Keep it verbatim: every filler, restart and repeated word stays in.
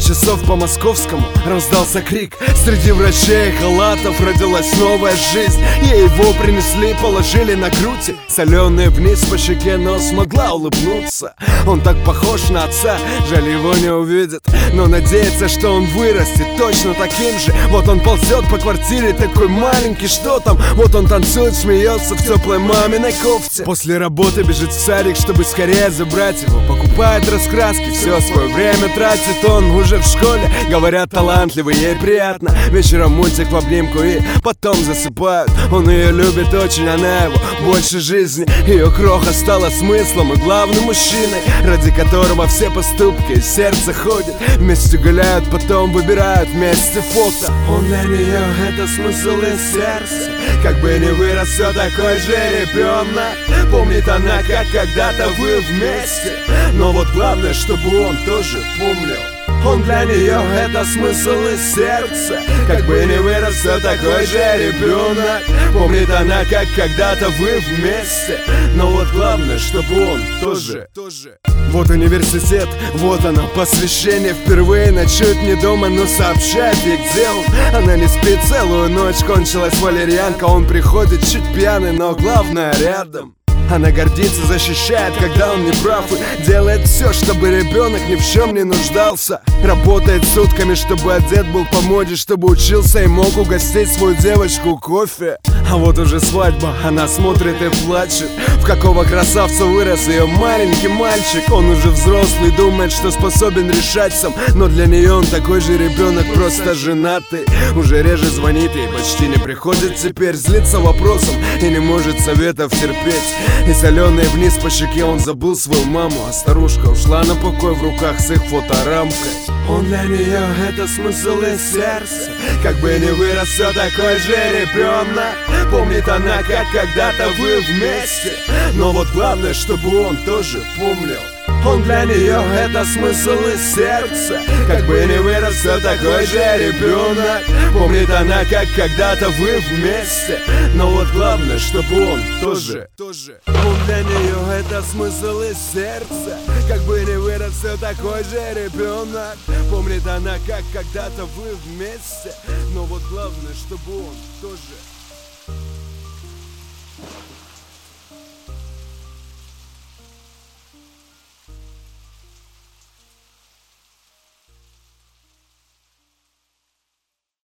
часов по московскому раздался крик. Среди врачей и халатов родилась новая жизнь. Ей его принесли, положили на грудь, соленые вниз по щеке, но смогла улыбнуться. Он так похож на отца, жаль, его не увидит, но надеется, что он вырастет точно таким же. Вот он ползет по квартире такой маленький, что там? Вот он танцует, смеется в теплой маминой кофте. После работы бежит в садик, чтобы скорее забрать его. Покупает раскраски, все свое время тратит. Он уже в школе, говорят, талантливый, ей приятно. Вечером мультик в обнимку и потом засыпают. Он ее любит очень, она его больше жизни. Ее кроха стала смыслом и главным мужчиной, ради которого все поступки из сердца ходят. Вместе гуляют, потом выбирают вместе фото. Он для нее это смысл и сердце. Как бы ни вырос, все такой же ребенок. Помнит она, как когда-то вы вместе. Но вот главное, чтобы он тоже помнил. Он для нее это смысл и сердце. Как бы ни вырос, все такой же ребенок. Помнит она, как когда-то вы вместе. Но вот главное, чтобы он тоже, тоже. Вот университет, вот оно, посвящение. Впервые ночует не дома, но сообщает ей, где он. Она не спит целую ночь, кончилась валерьянка. Он приходит чуть пьяный, но главное рядом. Она гордится, защищает, когда он не прав, и делает все, чтобы ребенок ни в чем не нуждался. Работает сутками, чтобы одет был по моде, чтобы учился и мог угостить свою девочку кофе. А вот уже свадьба, она смотрит и плачет. В какого красавца вырос ее маленький мальчик. Он уже взрослый, думает, что способен решать сам, но для нее он такой же ребенок, просто женатый. Уже реже звонит ей, почти не приходит теперь. Злится вопросом и не может советов терпеть. И соленые вниз по щеке он забыл свою маму, а старушка ушла на покой в руках с их фоторамкой. Он для нее это смысл и сердце. Как бы ни вырос, все такой же ребенок. Помнит она, как когда-то вы вместе. Но вот главное, чтобы он тоже помнил. Он для нее это смысл и сердце. Как бы ни вырос, все такой же ребенок. Помнит она, как когда-то вы вместе. Но вот главное, чтобы он тоже, тоже. Он для нее это смысл и сердце. Как бы ни вырос, все такой же ребенок. Помнит она, как когда-то вы вместе. Но вот главное, чтобы он тоже.